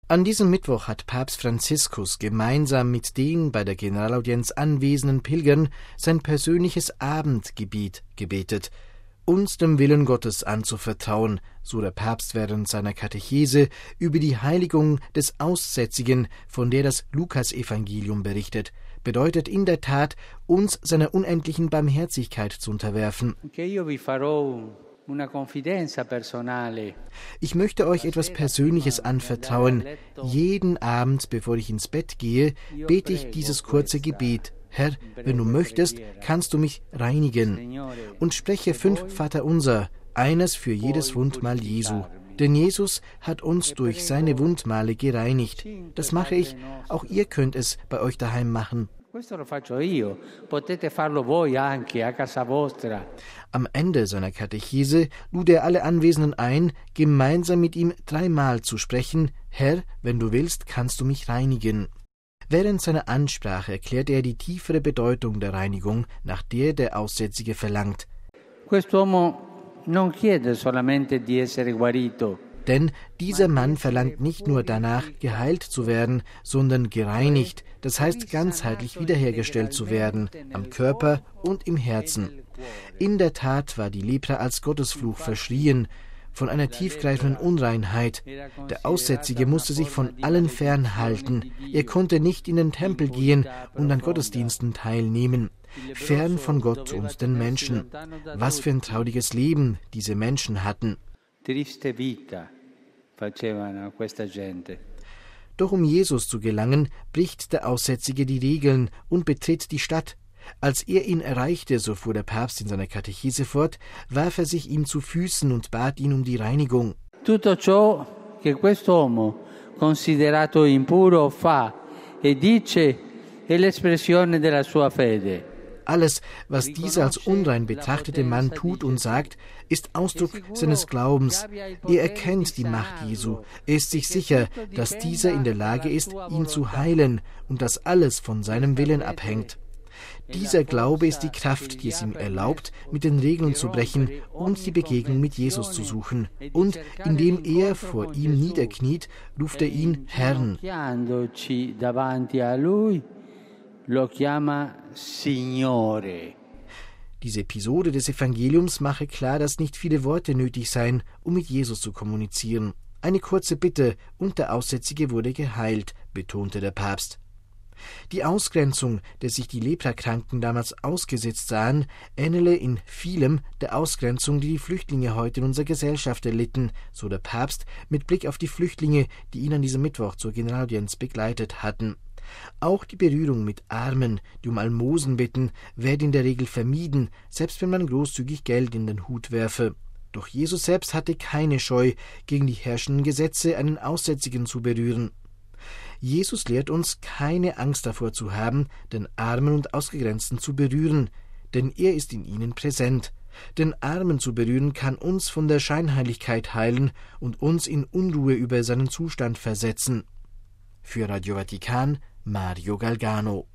An diesem Mittwoch hat Papst Franziskus gemeinsam mit den bei der Generalaudienz anwesenden Pilgern sein persönliches Abendgebet gebetet, uns dem Willen Gottes anzuvertrauen, so der Papst während seiner Katechese über die Heiligung des Aussätzigen, von der das Lukasevangelium berichtet, bedeutet in der Tat, uns seiner unendlichen Barmherzigkeit zu unterwerfen. Ich möchte euch etwas Persönliches anvertrauen. Jeden Abend, bevor ich ins Bett gehe, bete ich dieses kurze Gebet. Herr, wenn du möchtest, kannst du mich reinigen. Und spreche 5 Vaterunser, eines für jedes Wundmal Jesu. Denn Jesus hat uns durch seine Wundmale gereinigt. Das mache ich, auch ihr könnt es bei euch daheim machen. Am Ende seiner Katechese lud er alle Anwesenden ein, gemeinsam mit ihm 3-mal zu sprechen: Herr, wenn du willst, kannst du mich reinigen. Während seiner Ansprache erklärt er die tiefere Bedeutung der Reinigung, nach der der Aussätzige verlangt. Denn dieser Mann verlangt nicht nur danach, geheilt zu werden, sondern gereinigt, das heißt ganzheitlich wiederhergestellt zu werden, am Körper und im Herzen. In der Tat war die Lepra als Gottesfluch verschrien, von einer tiefgreifenden Unreinheit. Der Aussätzige musste sich von allen fernhalten. Er konnte nicht in den Tempel gehen und an Gottesdiensten teilnehmen. Fern von Gott und den Menschen. Was für ein trauriges Leben diese Menschen hatten. Doch um Jesus zu gelangen, bricht der Aussätzige die Regeln und betritt die Stadt. Als er ihn erreichte, so fuhr der Papst in seiner Katechese fort, warf er sich ihm zu Füßen und bat ihn um die Reinigung. Tutto ciò che quest'uomo considerato impuro fa e dice è l'espressione della sua fede. Alles, was dieser als unrein betrachtete Mann tut und sagt, ist Ausdruck seines Glaubens. Er erkennt die Macht Jesu. Er ist sich sicher, dass dieser in der Lage ist, ihn zu heilen und dass alles von seinem Willen abhängt. Dieser Glaube ist die Kraft, die es ihm erlaubt, mit den Regeln zu brechen und die Begegnung mit Jesus zu suchen. Und indem er vor ihm niederkniet, ruft er ihn Herrn. Diese Episode des Evangeliums mache klar, dass nicht viele Worte nötig seien, um mit Jesus zu kommunizieren. Eine kurze Bitte und der Aussätzige wurde geheilt, betonte der Papst. Die Ausgrenzung, der sich die Leprakranken damals ausgesetzt sahen, ähnele in vielem der Ausgrenzung, die Flüchtlinge heute in unserer Gesellschaft erlitten, so der Papst mit Blick auf die Flüchtlinge, die ihn an diesem Mittwoch zur Generalaudienz begleitet hatten. Auch die Berührung mit Armen, die um Almosen bitten, werde in der Regel vermieden, selbst wenn man großzügig Geld in den Hut werfe. Doch Jesus selbst hatte keine Scheu, gegen die herrschenden Gesetze einen Aussätzigen zu berühren. Jesus lehrt uns, keine Angst davor zu haben, den Armen und Ausgegrenzten zu berühren, denn er ist in ihnen präsent. Den Armen zu berühren kann uns von der Scheinheiligkeit heilen und uns in Unruhe über seinen Zustand versetzen. Für Radio Vatikan, Mario Galgano.